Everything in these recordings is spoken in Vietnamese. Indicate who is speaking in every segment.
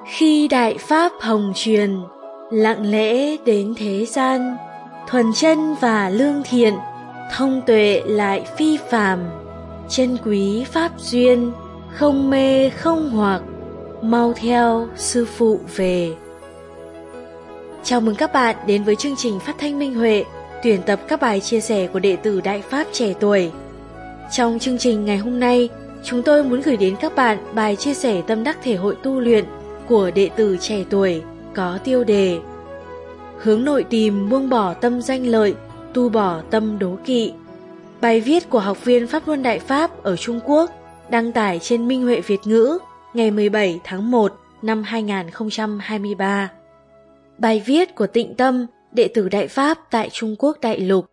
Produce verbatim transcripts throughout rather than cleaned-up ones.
Speaker 1: Khi Đại Pháp hồng truyền, lặng lẽ đến thế gian, thuần chân và lương thiện, thông tuệ lại phi phàm, chân quý pháp duyên, không mê không hoặc, mau theo sư phụ về. Chào mừng các bạn đến với chương trình phát thanh Minh Huệ, tuyển tập các bài chia sẻ của đệ tử Đại Pháp trẻ tuổi. Trong chương trình ngày hôm nay, chúng tôi muốn gửi đến các bạn bài chia sẻ tâm đắc thể hội tu luyện của đệ tử trẻ tuổi có tiêu đề Hướng nội tìm buông bỏ tâm danh lợi, tu bỏ tâm đố kỵ. Bài viết của học viên Pháp Luân Đại Pháp ở Trung Quốc đăng tải trên Minh Huệ Việt ngữ ngày mười bảy tháng một năm hai nghìn không trăm hai mươi ba. Bài viết của Tịnh Tâm, đệ tử Đại Pháp tại Trung Quốc đại lục.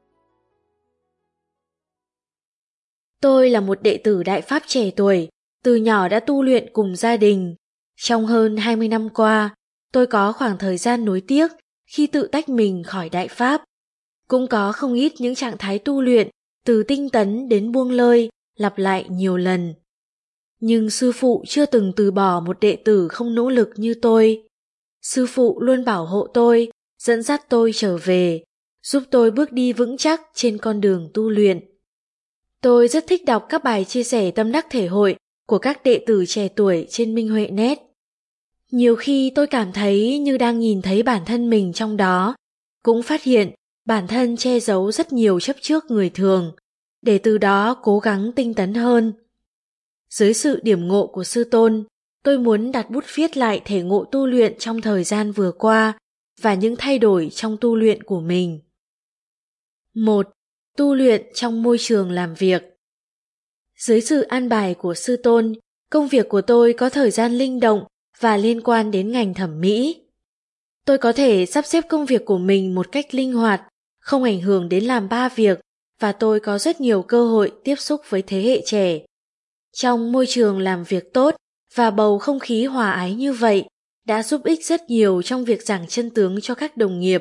Speaker 1: Tôi là một đệ tử Đại Pháp trẻ tuổi, từ nhỏ đã tu luyện cùng gia đình. Trong hơn hai mươi năm qua, tôi có khoảng thời gian nuối tiếc khi tự tách mình khỏi Đại Pháp. Cũng có không ít những trạng thái tu luyện, từ tinh tấn đến buông lơi, lặp lại nhiều lần. Nhưng sư phụ chưa từng từ bỏ một đệ tử không nỗ lực như tôi. Sư phụ luôn bảo hộ tôi, dẫn dắt tôi trở về, giúp tôi bước đi vững chắc trên con đường tu luyện. Tôi rất thích đọc các bài chia sẻ tâm đắc thể hội của các đệ tử trẻ tuổi trên Minh Huệ Net. Nhiều khi tôi cảm thấy như đang nhìn thấy bản thân mình trong đó, cũng phát hiện bản thân che giấu rất nhiều chấp trước người thường, để từ đó cố gắng tinh tấn hơn. Dưới sự điểm ngộ của sư tôn, tôi muốn đặt bút viết lại thể ngộ tu luyện trong thời gian vừa qua và những thay đổi trong tu luyện của mình. một. Tu luyện trong môi trường làm việc. Dưới sự an bài của sư tôn, công việc của tôi có thời gian linh động và liên quan đến ngành thẩm mỹ. Tôi có thể sắp xếp công việc của mình một cách linh hoạt, không ảnh hưởng đến làm ba việc, và tôi có rất nhiều cơ hội tiếp xúc với thế hệ trẻ. Trong môi trường làm việc tốt và bầu không khí hòa ái như vậy đã giúp ích rất nhiều trong việc giảng chân tướng cho các đồng nghiệp.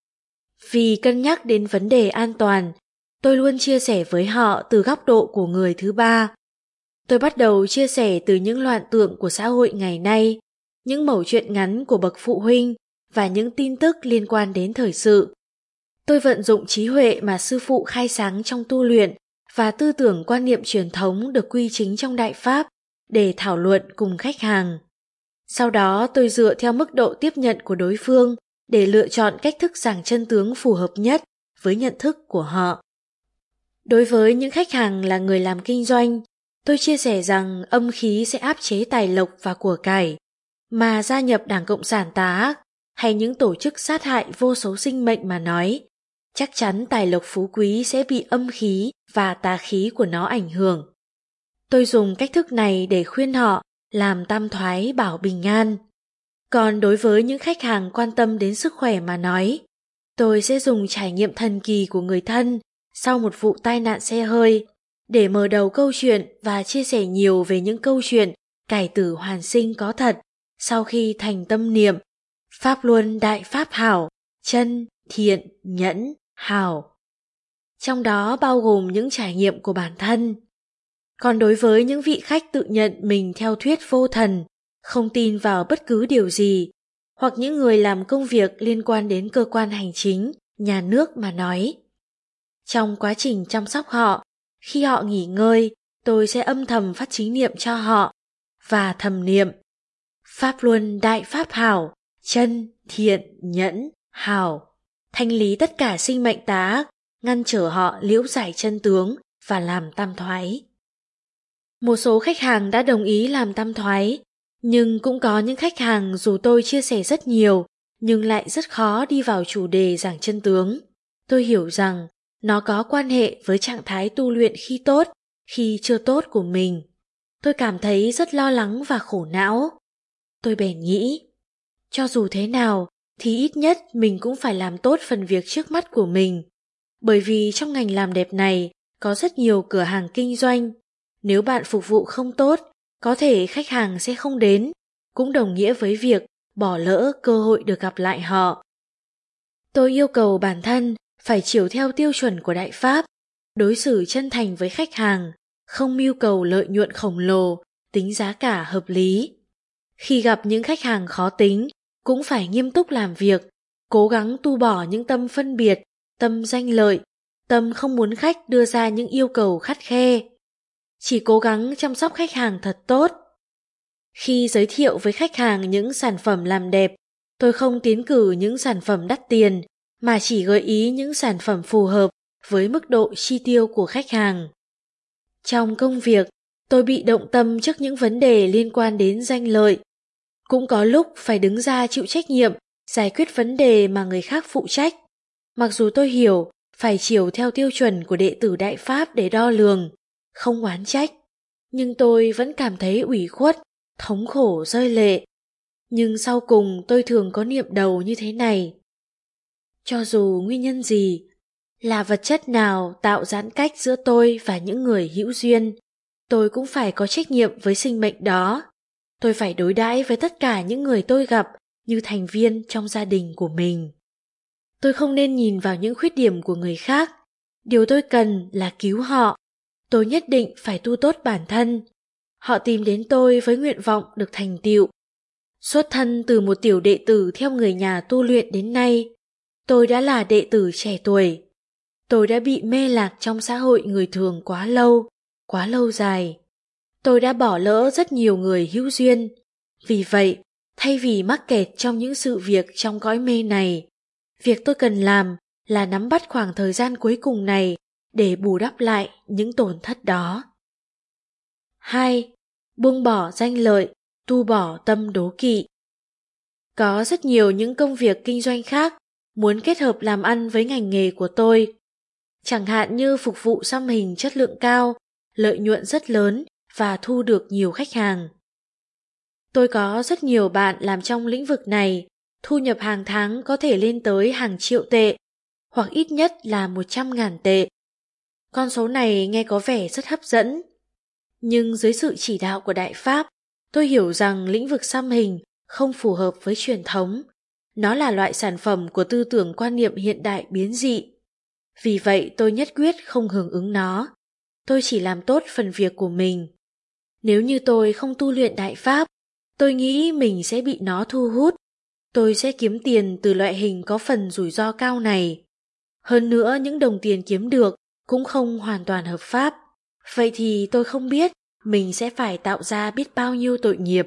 Speaker 1: Vì cân nhắc đến vấn đề an toàn, tôi luôn chia sẻ với họ từ góc độ của người thứ ba. Tôi bắt đầu chia sẻ từ những loạn tượng của xã hội ngày nay, những mẩu chuyện ngắn của bậc phụ huynh và những tin tức liên quan đến thời sự. Tôi vận dụng trí huệ mà sư phụ khai sáng trong tu luyện và tư tưởng quan niệm truyền thống được quy chính trong Đại Pháp để thảo luận cùng khách hàng. Sau đó tôi dựa theo mức độ tiếp nhận của đối phương để lựa chọn cách thức giảng chân tướng phù hợp nhất với nhận thức của họ. Đối với những khách hàng là người làm kinh doanh, tôi chia sẻ rằng âm khí sẽ áp chế tài lộc và của cải, mà gia nhập Đảng Cộng sản tà ác hay những tổ chức sát hại vô số sinh mệnh mà nói, chắc chắn tài lộc phú quý sẽ bị âm khí và tà khí của nó ảnh hưởng. Tôi dùng cách thức này để khuyên họ làm tam thoái bảo bình an. Còn đối với những khách hàng quan tâm đến sức khỏe mà nói, tôi sẽ dùng trải nghiệm thần kỳ của người thân sau một vụ tai nạn xe hơi để mở đầu câu chuyện và chia sẻ nhiều về những câu chuyện cải tử hoàn sinh có thật sau khi thành tâm niệm Pháp Luân Đại Pháp hảo, chân, thiện, nhẫn, hảo. Trong đó bao gồm những trải nghiệm của bản thân. Còn đối với những vị khách tự nhận mình theo thuyết vô thần, không tin vào bất cứ điều gì, hoặc những người làm công việc liên quan đến cơ quan hành chính, nhà nước mà nói, trong quá trình chăm sóc họ, khi họ nghỉ ngơi, tôi sẽ âm thầm phát chính niệm cho họ và thầm niệm Pháp Luân Đại Pháp hảo, chân, thiện, nhẫn, hảo, thanh lý tất cả sinh mệnh tà ác, ngăn trở họ liễu giải chân tướng và làm tam thoái. Một số khách hàng đã đồng ý làm tam thoái, nhưng cũng có những khách hàng dù tôi chia sẻ rất nhiều, nhưng lại rất khó đi vào chủ đề giảng chân tướng. Tôi hiểu rằng nó có quan hệ với trạng thái tu luyện khi tốt, khi chưa tốt của mình. Tôi cảm thấy rất lo lắng và khổ não. Tôi bèn nghĩ, cho dù thế nào thì ít nhất mình cũng phải làm tốt phần việc trước mắt của mình. Bởi vì trong ngành làm đẹp này có rất nhiều cửa hàng kinh doanh. Nếu bạn phục vụ không tốt, có thể khách hàng sẽ không đến, cũng đồng nghĩa với việc bỏ lỡ cơ hội được gặp lại họ. Tôi yêu cầu bản thân phải chiều theo tiêu chuẩn của Đại Pháp, đối xử chân thành với khách hàng, không mưu cầu lợi nhuận khổng lồ, tính giá cả hợp lý. Khi gặp những khách hàng khó tính, cũng phải nghiêm túc làm việc, cố gắng tu bỏ những tâm phân biệt, tâm danh lợi, tâm không muốn khách đưa ra những yêu cầu khắt khe. Chỉ cố gắng chăm sóc khách hàng thật tốt. Khi giới thiệu với khách hàng những sản phẩm làm đẹp, tôi không tiến cử những sản phẩm đắt tiền, mà chỉ gợi ý những sản phẩm phù hợp với mức độ chi tiêu của khách hàng. Trong công việc, tôi bị động tâm trước những vấn đề liên quan đến danh lợi. Cũng có lúc phải đứng ra chịu trách nhiệm, giải quyết vấn đề mà người khác phụ trách. Mặc dù tôi hiểu phải chiều theo tiêu chuẩn của đệ tử Đại Pháp để đo lường, không oán trách, nhưng tôi vẫn cảm thấy ủy khuất, thống khổ rơi lệ. Nhưng sau cùng tôi thường có niệm đầu như thế này: cho dù nguyên nhân gì, là vật chất nào tạo giãn cách giữa tôi và những người hữu duyên, tôi cũng phải có trách nhiệm với sinh mệnh đó. Tôi phải đối đãi với tất cả những người tôi gặp như thành viên trong gia đình của mình. Tôi không nên nhìn vào những khuyết điểm của người khác. Điều tôi cần là cứu họ. Tôi nhất định phải tu tốt bản thân. Họ tìm đến tôi với nguyện vọng được thành tựu. Xuất thân từ một tiểu đệ tử theo người nhà tu luyện đến nay, tôi đã là đệ tử trẻ tuổi. Tôi đã bị mê lạc trong xã hội người thường quá lâu, quá lâu dài. Tôi đã bỏ lỡ rất nhiều người hữu duyên. Vì vậy, thay vì mắc kẹt trong những sự việc trong cõi mê này, việc tôi cần làm là nắm bắt khoảng thời gian cuối cùng này để bù đắp lại những tổn thất đó. hai. Buông bỏ danh lợi, tu bỏ tâm đố kỵ. Có rất nhiều những công việc kinh doanh khác muốn kết hợp làm ăn với ngành nghề của tôi. Chẳng hạn như phục vụ xăm hình chất lượng cao, lợi nhuận rất lớn và thu được nhiều khách hàng. Tôi có rất nhiều bạn làm trong lĩnh vực này, thu nhập hàng tháng có thể lên tới hàng triệu tệ, hoặc ít nhất là một trăm ngàn tệ. Con số này nghe có vẻ rất hấp dẫn. Nhưng dưới sự chỉ đạo của Đại Pháp, tôi hiểu rằng lĩnh vực xăm hình không phù hợp với truyền thống. Nó là loại sản phẩm của tư tưởng quan niệm hiện đại biến dị. Vì vậy tôi nhất quyết không hưởng ứng nó. Tôi chỉ làm tốt phần việc của mình. Nếu như tôi không tu luyện Đại Pháp, tôi nghĩ mình sẽ bị nó thu hút. Tôi sẽ kiếm tiền từ loại hình có phần rủi ro cao này. Hơn nữa, những đồng tiền kiếm được cũng không hoàn toàn hợp pháp. Vậy thì tôi không biết mình sẽ phải tạo ra biết bao nhiêu tội nghiệp.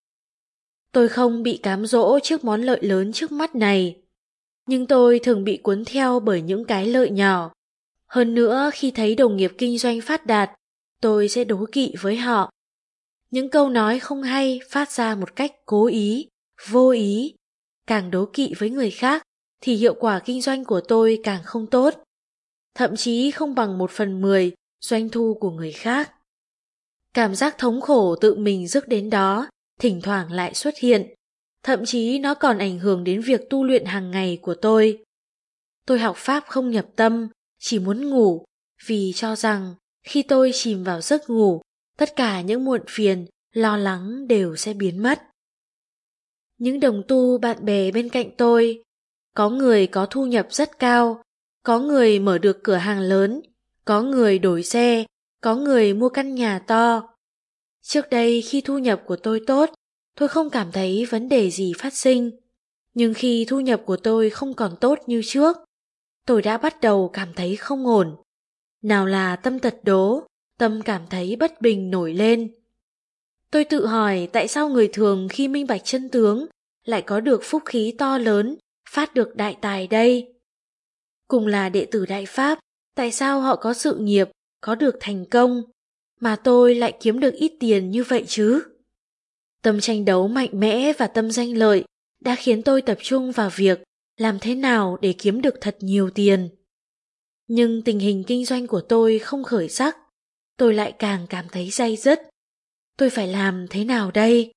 Speaker 1: Tôi không bị cám dỗ trước món lợi lớn trước mắt này, nhưng tôi thường bị cuốn theo bởi những cái lợi nhỏ. Hơn nữa, khi thấy đồng nghiệp kinh doanh phát đạt, tôi sẽ đố kỵ với họ. Những câu nói không hay phát ra một cách cố ý, vô ý. Càng đố kỵ với người khác thì hiệu quả kinh doanh của tôi càng không tốt. Thậm chí không bằng một phần mười doanh thu của người khác. Cảm giác thống khổ tự mình rước đến đó thỉnh thoảng lại xuất hiện. Thậm chí nó còn ảnh hưởng đến việc tu luyện hàng ngày của tôi. Tôi học Pháp không nhập tâm, chỉ muốn ngủ, vì cho rằng khi tôi chìm vào giấc ngủ, tất cả những muộn phiền, lo lắng đều sẽ biến mất. Những đồng tu bạn bè bên cạnh tôi, có người có thu nhập rất cao, có người mở được cửa hàng lớn, có người đổi xe, có người mua căn nhà to. Trước đây khi thu nhập của tôi tốt, tôi không cảm thấy vấn đề gì phát sinh. Nhưng khi thu nhập của tôi không còn tốt như trước, tôi đã bắt đầu cảm thấy không ổn. Nào là tâm tật đố, tâm cảm thấy bất bình nổi lên. Tôi tự hỏi tại sao người thường khi minh bạch chân tướng lại có được phúc khí to lớn, phát được đại tài đây. Cùng là đệ tử Đại Pháp, tại sao họ có sự nghiệp, có được thành công, mà tôi lại kiếm được ít tiền như vậy chứ? Tâm tranh đấu mạnh mẽ và tâm danh lợi đã khiến tôi tập trung vào việc làm thế nào để kiếm được thật nhiều tiền. Nhưng tình hình kinh doanh của tôi không khởi sắc, tôi lại càng cảm thấy day dứt. Tôi phải làm thế nào đây?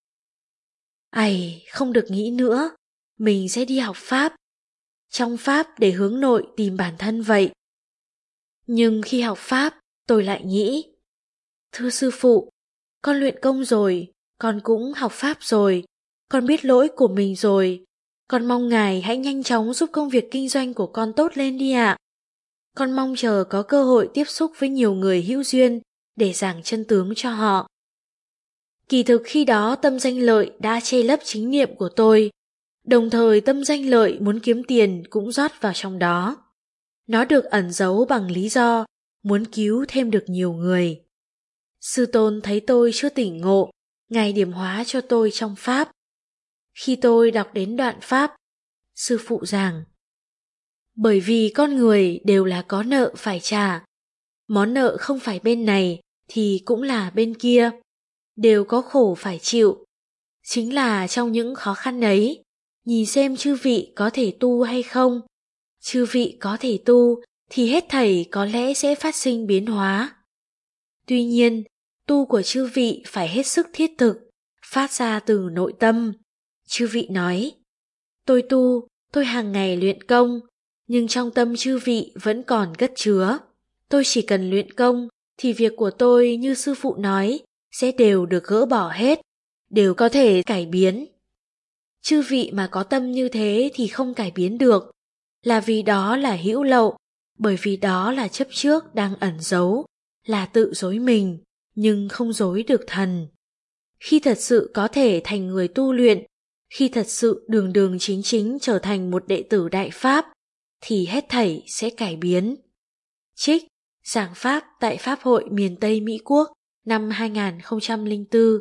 Speaker 1: Ày, không được nghĩ nữa, mình sẽ đi học Pháp. Trong Pháp để hướng nội tìm bản thân vậy. Nhưng khi học Pháp, tôi lại nghĩ, thưa sư phụ, con luyện công rồi, con cũng học Pháp rồi, con biết lỗi của mình rồi. Con mong Ngài hãy nhanh chóng giúp công việc kinh doanh của con tốt lên đi ạ. Con mong chờ có cơ hội tiếp xúc với nhiều người hữu duyên để giảng chân tướng cho họ. Kỳ thực khi đó tâm danh lợi đã che lấp chính niệm của tôi, đồng thời tâm danh lợi muốn kiếm tiền cũng rót vào trong đó. Nó được ẩn giấu bằng lý do muốn cứu thêm được nhiều người. Sư tôn thấy tôi chưa tỉnh ngộ, Ngài điểm hóa cho tôi trong Pháp. Khi tôi đọc đến đoạn Pháp, sư phụ giảng: bởi vì con người đều là có nợ phải trả. Món nợ không phải bên này thì cũng là bên kia, đều có khổ phải chịu. Chính là trong những khó khăn ấy, nhìn xem chư vị có thể tu hay không. Chư vị có thể tu thì hết thảy có lẽ sẽ phát sinh biến hóa. Tuy nhiên, tu của chư vị phải hết sức thiết thực, phát ra từ nội tâm. Chư vị nói: tôi tu, tôi hàng ngày luyện công, nhưng trong tâm chư vị vẫn còn cất chứa. Tôi chỉ cần luyện công thì việc của tôi như sư phụ nói sẽ đều được gỡ bỏ hết, đều có thể cải biến. Chư vị mà có tâm như thế thì không cải biến được, là vì đó là hữu lậu, bởi vì đó là chấp trước đang ẩn giấu, là tự dối mình, nhưng không dối được thần. Khi thật sự có thể thành người tu luyện, khi thật sự đường đường chính chính trở thành một đệ tử Đại Pháp, thì hết thảy sẽ cải biến. Trích giảng Pháp tại Pháp hội miền Tây Mỹ Quốc năm hai nghìn không trăm lẻ bốn.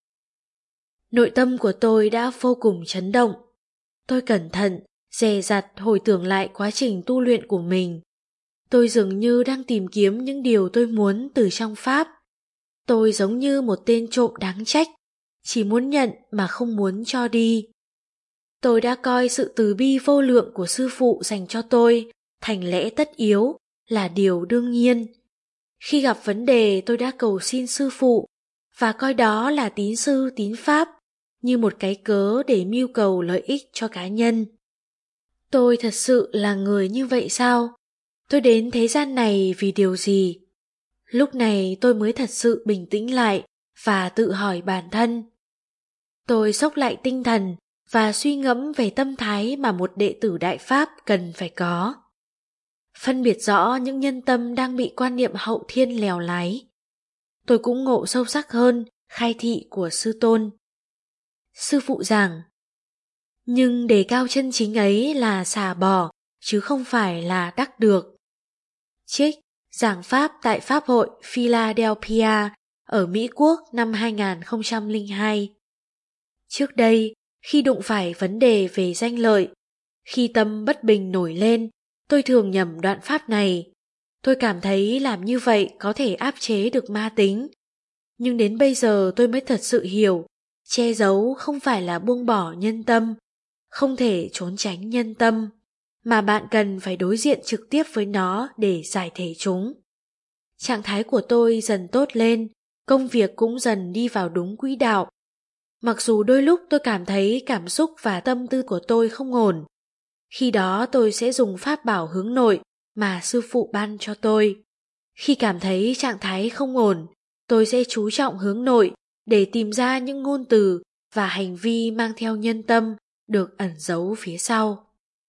Speaker 1: Nội tâm của tôi đã vô cùng chấn động. Tôi cẩn thận, dè dặt hồi tưởng lại quá trình tu luyện của mình. Tôi dường như đang tìm kiếm những điều tôi muốn từ trong Pháp. Tôi giống như một tên trộm đáng trách, chỉ muốn nhận mà không muốn cho đi. Tôi đã coi sự từ bi vô lượng của sư phụ dành cho tôi thành lẽ tất yếu, là điều đương nhiên. Khi gặp vấn đề tôi đã cầu xin sư phụ và coi đó là tín sư tín Pháp, như một cái cớ để mưu cầu lợi ích cho cá nhân. Tôi thật sự là người như vậy sao? Tôi đến thế gian này vì điều gì? Lúc này tôi mới thật sự bình tĩnh lại và tự hỏi bản thân. Tôi xốc lại tinh thần và suy ngẫm về tâm thái mà một đệ tử Đại Pháp cần phải có. Phân biệt rõ những nhân tâm đang bị quan niệm hậu thiên lèo lái. Tôi cũng ngộ sâu sắc hơn khai thị của sư tôn. Sư phụ giảng: nhưng đề cao chân chính ấy là xả bỏ, chứ không phải là đắc được. Trích giảng Pháp tại Pháp hội Philadelphia ở Mỹ Quốc năm hai nghìn không trăm lẻ hai. Trước đây, khi đụng phải vấn đề về danh lợi, khi tâm bất bình nổi lên, tôi thường nhầm đoạn Pháp này. Tôi cảm thấy làm như vậy có thể áp chế được ma tính. Nhưng đến bây giờ tôi mới thật sự hiểu, che giấu không phải là buông bỏ nhân tâm, không thể trốn tránh nhân tâm, mà bạn cần phải đối diện trực tiếp với nó để giải thể chúng. Trạng thái của tôi dần tốt lên, công việc cũng dần đi vào đúng quỹ đạo. Mặc dù đôi lúc tôi cảm thấy cảm xúc và tâm tư của tôi không ổn, khi đó tôi sẽ dùng pháp bảo hướng nội mà sư phụ ban cho tôi. Khi cảm thấy trạng thái không ổn, tôi sẽ chú trọng hướng nội để tìm ra những ngôn từ và hành vi mang theo nhân tâm được ẩn giấu phía sau.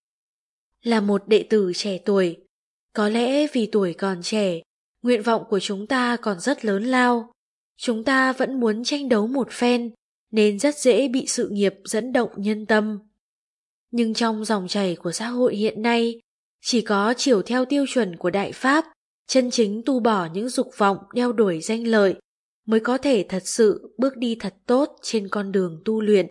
Speaker 1: Là một đệ tử trẻ tuổi, có lẽ vì tuổi còn trẻ, nguyện vọng của chúng ta còn rất lớn lao. Chúng ta vẫn muốn tranh đấu một phen, nên rất dễ bị sự nghiệp dẫn động nhân tâm. Nhưng trong dòng chảy của xã hội hiện nay, chỉ có chiều theo tiêu chuẩn của Đại Pháp, chân chính tu bỏ những dục vọng đeo đuổi danh lợi, mới có thể thật sự bước đi thật tốt trên con đường tu luyện.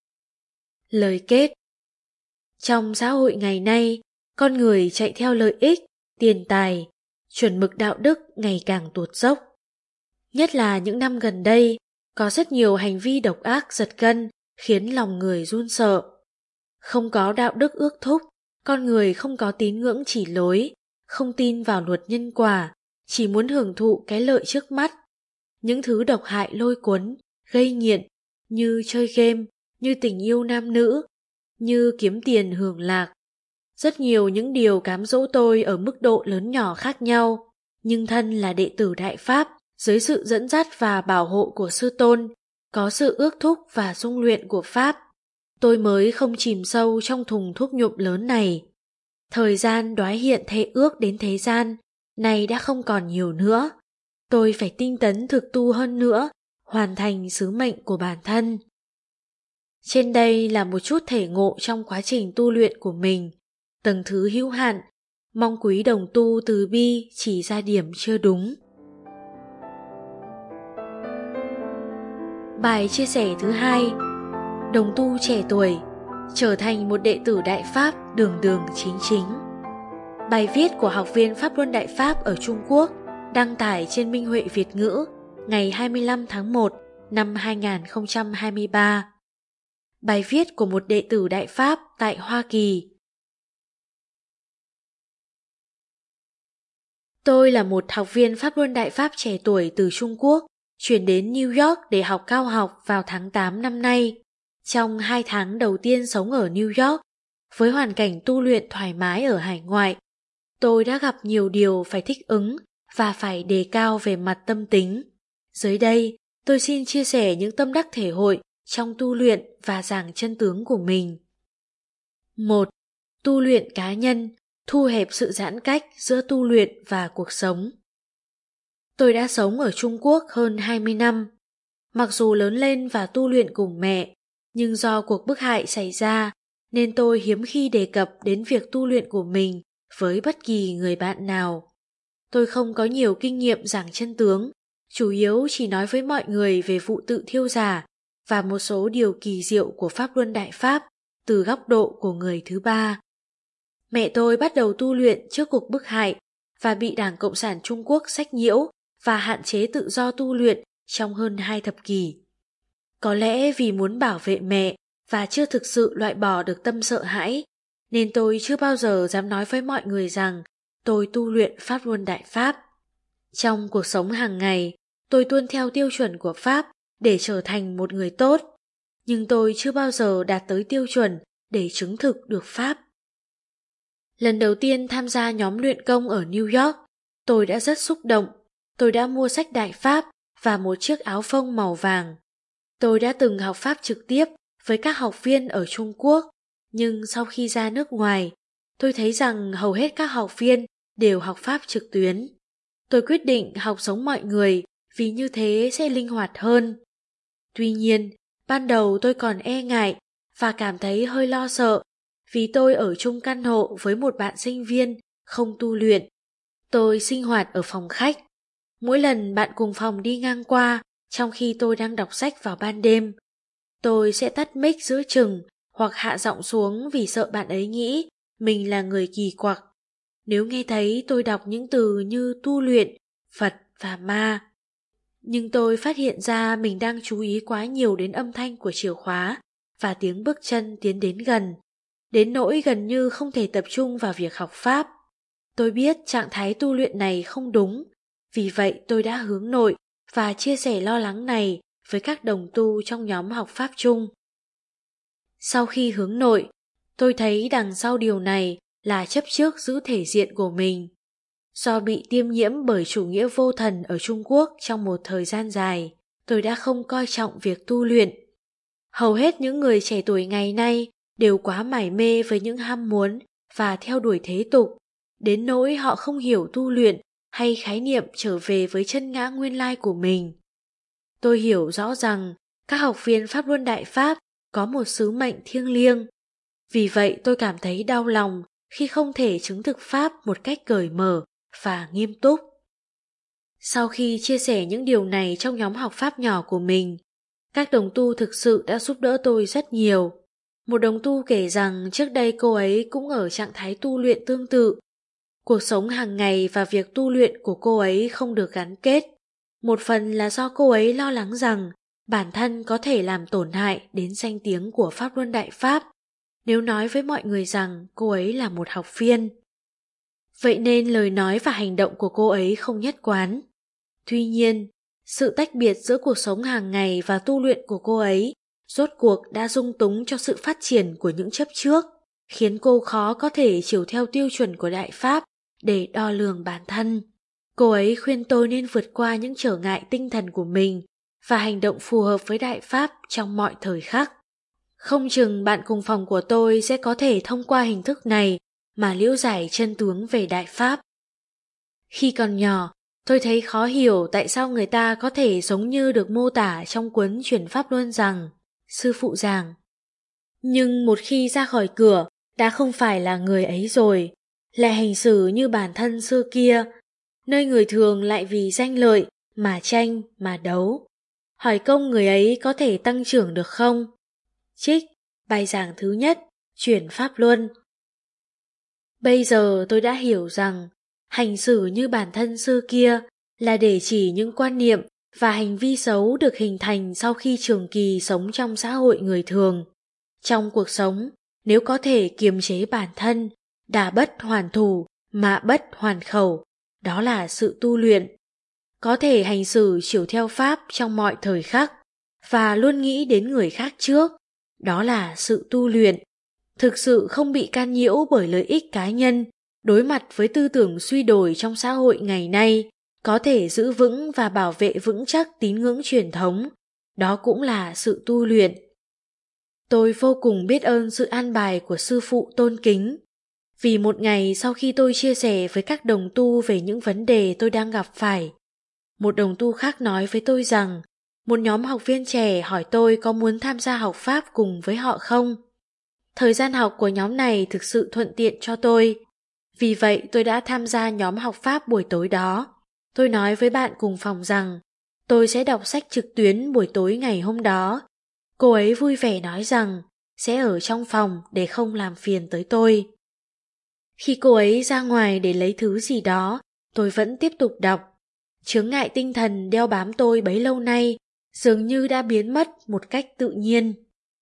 Speaker 1: Lời kết: trong xã hội ngày nay, con người chạy theo lợi ích, tiền tài, chuẩn mực đạo đức ngày càng tụt dốc. Nhất là những năm gần đây, có rất nhiều hành vi độc ác giật gân khiến lòng người run sợ. Không có đạo đức ước thúc, con người không có tín ngưỡng chỉ lối, không tin vào luật nhân quả, chỉ muốn hưởng thụ cái lợi trước mắt. Những thứ độc hại lôi cuốn, gây nghiện, như chơi game, như tình yêu nam nữ, như kiếm tiền hưởng lạc. Rất nhiều những điều cám dỗ tôi ở mức độ lớn nhỏ khác nhau, nhưng thân là đệ tử Đại Pháp, dưới sự dẫn dắt và bảo hộ của sư tôn, có sự ước thúc và dung luyện của Pháp, tôi mới không chìm sâu trong thùng thuốc nhuộm lớn này. Thời gian đoái hiện thệ ước đến thế gian, nay đã không còn nhiều nữa. Tôi phải tinh tấn thực tu hơn nữa, hoàn thành sứ mệnh của bản thân. Trên đây là một chút thể ngộ trong quá trình tu luyện của mình, tầng thứ hữu hạn, mong quý đồng tu từ bi chỉ ra điểm chưa đúng. Bài chia sẻ thứ hai, đồng tu trẻ tuổi, trở thành một đệ tử Đại Pháp đường đường chính chính. Bài viết của học viên Pháp Luân Đại Pháp ở Trung Quốc đăng tải trên Minh Huệ Việt ngữ ngày hai mươi lăm tháng một năm hai nghìn không trăm hai mươi ba. Bài viết của một đệ tử Đại Pháp tại Hoa Kỳ. Tôi là một học viên Pháp Luân Đại Pháp trẻ tuổi từ Trung Quốc, chuyển đến New York để học cao học vào tháng tám năm nay. Trong hai tháng đầu tiên sống ở New York, với hoàn cảnh tu luyện thoải mái ở hải ngoại, tôi đã gặp nhiều điều phải thích ứng và phải đề cao về mặt tâm tính. Dưới đây, tôi xin chia sẻ những tâm đắc thể hội trong tu luyện và giảng chân tướng của mình. một. Tu luyện cá nhân, thu hẹp sự giãn cách giữa tu luyện và cuộc sống. Tôi đã sống ở Trung Quốc hơn hai mươi năm. Mặc dù lớn lên và tu luyện cùng mẹ, nhưng do cuộc bức hại xảy ra, nên tôi hiếm khi đề cập đến việc tu luyện của mình với bất kỳ người bạn nào. Tôi không có nhiều kinh nghiệm giảng chân tướng, chủ yếu chỉ nói với mọi người về vụ tự thiêu giả và một số điều kỳ diệu của Pháp Luân Đại Pháp từ góc độ của người thứ ba. Mẹ tôi bắt đầu tu luyện trước cuộc bức hại và bị Đảng Cộng sản Trung Quốc sách nhiễu và hạn chế tự do tu luyện trong hơn hai thập kỷ. Có lẽ vì muốn bảo vệ mẹ và chưa thực sự loại bỏ được tâm sợ hãi, nên tôi chưa bao giờ dám nói với mọi người rằng tôi tu luyện Pháp Luân Đại Pháp. Trong cuộc sống hàng ngày, tôi tuân theo tiêu chuẩn của Pháp để trở thành một người tốt, nhưng tôi chưa bao giờ đạt tới tiêu chuẩn để chứng thực được Pháp. Lần đầu tiên tham gia nhóm luyện công ở New York, tôi đã rất xúc động. Tôi đã mua sách Đại Pháp và một chiếc áo phông màu vàng. Tôi đã từng học Pháp trực tiếp với các học viên ở Trung Quốc, nhưng sau khi ra nước ngoài, tôi thấy rằng hầu hết các học viên đều học Pháp trực tuyến. Tôi quyết định học giống mọi người vì như thế sẽ linh hoạt hơn. Tuy nhiên, ban đầu tôi còn e ngại và cảm thấy hơi lo sợ vì tôi ở chung căn hộ với một bạn sinh viên không tu luyện. Tôi sinh hoạt ở phòng khách. Mỗi lần bạn cùng phòng đi ngang qua trong khi tôi đang đọc sách vào ban đêm, tôi sẽ tắt mic giữa chừng hoặc hạ giọng xuống vì sợ bạn ấy nghĩ mình là người kỳ quặc nếu nghe thấy tôi đọc những từ như tu luyện, Phật và ma. Nhưng tôi phát hiện ra mình đang chú ý quá nhiều đến âm thanh của chìa khóa và tiếng bước chân tiến đến gần, đến nỗi gần như không thể tập trung vào việc học Pháp. Tôi biết trạng thái tu luyện này không đúng, vì vậy tôi đã hướng nội và chia sẻ lo lắng này với các đồng tu trong nhóm học Pháp chung. Sau khi hướng nội, tôi thấy đằng sau điều này là chấp trước giữ thể diện của mình. Do bị tiêm nhiễm bởi chủ nghĩa vô thần ở Trung Quốc trong một thời gian dài, tôi đã không coi trọng việc tu luyện. Hầu hết những người trẻ tuổi ngày nay đều quá mải mê với những ham muốn và theo đuổi thế tục, đến nỗi họ không hiểu tu luyện hay khái niệm trở về với chân ngã nguyên lai của mình. Tôi hiểu rõ rằng các học viên Pháp Luân Đại Pháp có một sứ mệnh thiêng liêng. Vì vậy tôi cảm thấy đau lòng khi không thể chứng thực Pháp một cách cởi mở và nghiêm túc. Sau khi chia sẻ những điều này trong nhóm học Pháp nhỏ của mình, các đồng tu thực sự đã giúp đỡ tôi rất nhiều. Một đồng tu kể rằng trước đây cô ấy cũng ở trạng thái tu luyện tương tự. Cuộc sống hàng ngày và việc tu luyện của cô ấy không được gắn kết. Một phần là do cô ấy lo lắng rằng bản thân có thể làm tổn hại đến danh tiếng của Pháp Luân Đại Pháp nếu nói với mọi người rằng cô ấy là một học viên. Vậy nên lời nói và hành động của cô ấy không nhất quán. Tuy nhiên, sự tách biệt giữa cuộc sống hàng ngày và tu luyện của cô ấy rốt cuộc đã dung túng cho sự phát triển của những chấp trước, khiến cô khó có thể chiều theo tiêu chuẩn của Đại Pháp để đo lường bản thân. Cô ấy khuyên tôi nên vượt qua những trở ngại tinh thần của mình và hành động phù hợp với Đại Pháp trong mọi thời khắc. Không chừng bạn cùng phòng của tôi sẽ có thể thông qua hình thức này mà liễu giải chân tướng về Đại Pháp. Khi còn nhỏ, Tôi thấy khó hiểu tại sao người ta có thể giống như được mô tả trong cuốn Chuyển Pháp Luân rằng, sư phụ giảng. Nhưng một khi ra khỏi cửa, đã không phải là người ấy rồi, lại hành xử như bản thân xưa kia, nơi người thường lại vì danh lợi mà tranh mà đấu. Hỏi công người ấy có thể tăng trưởng được không? Trích bài giảng thứ nhất, Chuyển Pháp Luân. Bây giờ tôi đã hiểu rằng hành xử như bản thân xưa kia là để chỉ những quan niệm và hành vi xấu được hình thành sau khi trường kỳ sống trong xã hội người thường. Trong cuộc sống, nếu có thể kiềm chế bản thân, đả bất hoàn thủ, mạ bất hoàn khẩu, đó là sự tu luyện. Có thể hành xử chiều theo pháp trong mọi thời khắc và luôn nghĩ đến người khác trước, đó là sự tu luyện. Thực sự không bị can nhiễu bởi lợi ích cá nhân, đối mặt với tư tưởng suy đổi trong xã hội ngày nay, có thể giữ vững và bảo vệ vững chắc tín ngưỡng truyền thống, đó cũng là sự tu luyện. Tôi vô cùng biết ơn sự an bài của sư phụ tôn kính. Vì một ngày sau khi tôi chia sẻ với các đồng tu về những vấn đề tôi đang gặp phải, một đồng tu khác nói với tôi rằng một nhóm học viên trẻ hỏi tôi có muốn tham gia học Pháp cùng với họ không. Thời gian học của nhóm này thực sự thuận tiện cho tôi. Vì vậy tôi đã tham gia nhóm học Pháp buổi tối đó. Tôi nói với bạn cùng phòng rằng tôi sẽ đọc sách trực tuyến buổi tối ngày hôm đó. Cô ấy vui vẻ nói rằng sẽ ở trong phòng để không làm phiền tới tôi. Khi cô ấy ra ngoài để lấy thứ gì đó, tôi vẫn tiếp tục đọc. Chướng ngại tinh thần đeo bám tôi bấy lâu nay dường như đã biến mất một cách tự nhiên.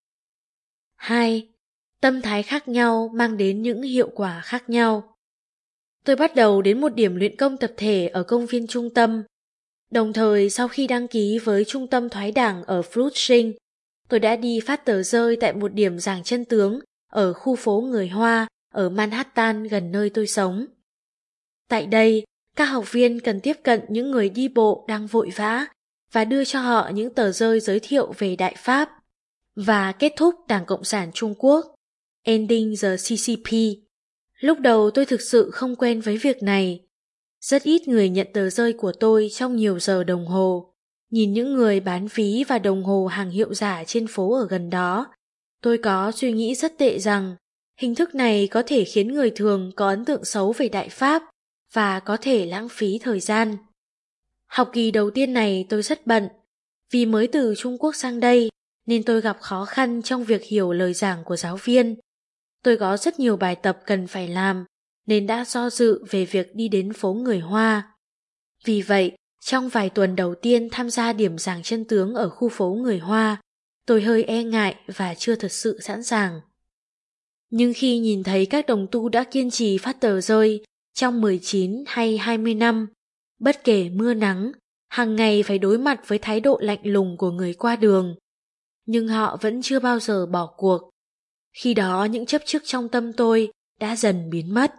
Speaker 1: hai. Tâm thái khác nhau mang đến những hiệu quả khác nhau. Tôi bắt đầu đến một điểm luyện công tập thể ở công viên trung tâm. Đồng thời sau khi đăng ký với trung tâm thoái đảng ở Flushing, tôi đã đi phát tờ rơi tại một điểm giảng chân tướng ở khu phố người Hoa ở Manhattan gần nơi tôi sống. Tại đây, các học viên cần tiếp cận những người đi bộ đang vội vã và đưa cho họ những tờ rơi giới thiệu về Đại Pháp và kết thúc Đảng Cộng sản Trung Quốc, Ending the xê xê pê. Lúc đầu tôi thực sự không quen với việc này. Rất ít người nhận tờ rơi của tôi trong nhiều giờ đồng hồ. Nhìn những người bán ví và đồng hồ hàng hiệu giả trên phố ở gần đó, tôi có suy nghĩ rất tệ rằng hình thức này có thể khiến người thường có ấn tượng xấu về Đại Pháp và có thể lãng phí thời gian. Học kỳ đầu tiên này tôi rất bận. Vì mới từ Trung Quốc sang đây nên tôi gặp khó khăn trong việc hiểu lời giảng của giáo viên. Tôi có rất nhiều bài tập cần phải làm nên đã do dự về việc đi đến phố người Hoa. Vì vậy, trong vài tuần đầu tiên tham gia điểm giảng chân tướng ở khu phố người Hoa, tôi hơi e ngại và chưa thật sự sẵn sàng. Nhưng khi nhìn thấy các đồng tu đã kiên trì phát tờ rơi trong mười chín hay hai mươi năm, bất kể mưa nắng, hàng ngày phải đối mặt với thái độ lạnh lùng của người qua đường, nhưng họ vẫn chưa bao giờ bỏ cuộc. Khi đó những chấp trước trong tâm tôi đã dần biến mất.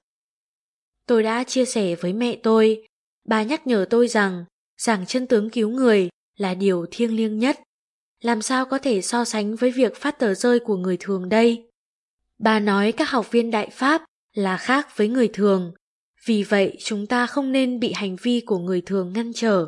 Speaker 1: Tôi đã chia sẻ với mẹ tôi, bà nhắc nhở tôi rằng giảng chân tướng cứu người là điều thiêng liêng nhất. Làm sao có thể so sánh với việc phát tờ rơi của người thường đây? Bà nói các học viên Đại Pháp là khác với người thường, vì vậy chúng ta không nên bị hành vi của người thường ngăn trở.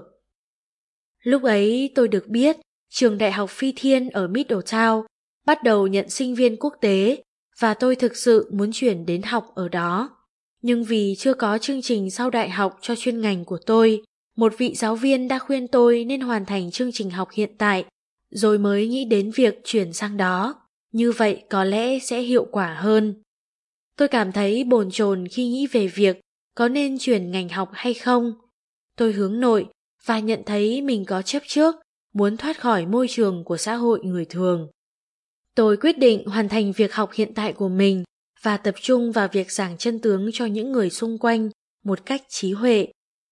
Speaker 1: Lúc ấy tôi được biết trường đại học Phi Thiên ở Middletown bắt đầu nhận sinh viên quốc tế và tôi thực sự muốn chuyển đến học ở đó. Nhưng vì chưa có chương trình sau đại học cho chuyên ngành của tôi, một vị giáo viên đã khuyên tôi nên hoàn thành chương trình học hiện tại, rồi mới nghĩ đến việc chuyển sang đó. Như vậy có lẽ sẽ hiệu quả hơn. Tôi cảm thấy bồn chồn khi nghĩ về việc có nên chuyển ngành học hay không. Tôi hướng nội và nhận thấy mình có chấp trước, muốn thoát khỏi môi trường của xã hội người thường. Tôi quyết định hoàn thành việc học hiện tại của mình và tập trung vào việc giảng chân tướng cho những người xung quanh một cách trí huệ.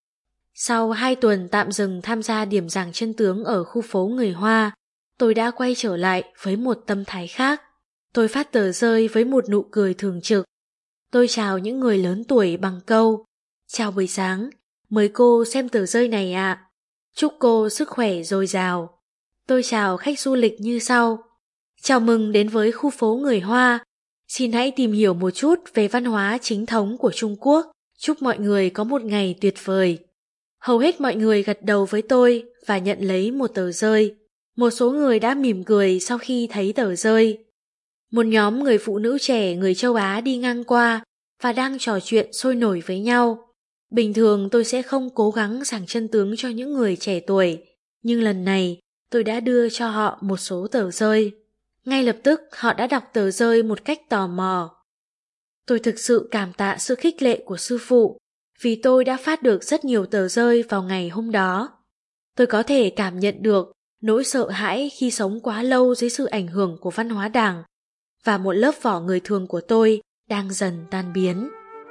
Speaker 1: Sau hai tuần tạm dừng tham gia điểm giảng chân tướng ở khu phố người Hoa, tôi đã quay trở lại với một tâm thái khác. Tôi phát tờ rơi với một nụ cười thường trực. Tôi chào những người lớn tuổi bằng câu: "Chào buổi sáng, mời cô xem tờ rơi này ạ. Chúc cô sức khỏe dồi dào." Tôi chào khách du lịch như sau: "Chào mừng đến với khu phố người Hoa. Xin hãy tìm hiểu một chút về văn hóa chính thống của Trung Quốc. Chúc mọi người có một ngày tuyệt vời." Hầu hết mọi người gật đầu với tôi và nhận lấy một tờ rơi. Một số người đã mỉm cười sau khi thấy tờ rơi. Một nhóm người phụ nữ trẻ người châu Á đi ngang qua và đang trò chuyện sôi nổi với nhau. Bình thường tôi sẽ không cố gắng giảng chân tướng cho những người trẻ tuổi, nhưng lần này tôi đã đưa cho họ một số tờ rơi. Ngay lập tức họ đã đọc tờ rơi một cách tò mò. Tôi thực sự cảm tạ sự khích lệ của sư phụ, vì tôi đã phát được rất nhiều tờ rơi vào ngày hôm đó. Tôi có thể cảm nhận được nỗi sợ hãi khi sống quá lâu dưới sự ảnh hưởng của văn hóa Đảng, và một lớp vỏ người thường của tôi đang dần tan biến.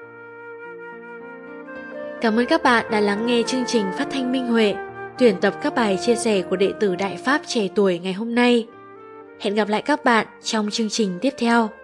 Speaker 1: Cảm ơn các bạn đã lắng nghe chương trình phát thanh Minh Huệ, tuyển tập các bài chia sẻ của đệ tử Đại Pháp trẻ tuổi ngày hôm nay. Hẹn gặp lại các bạn trong chương trình tiếp theo.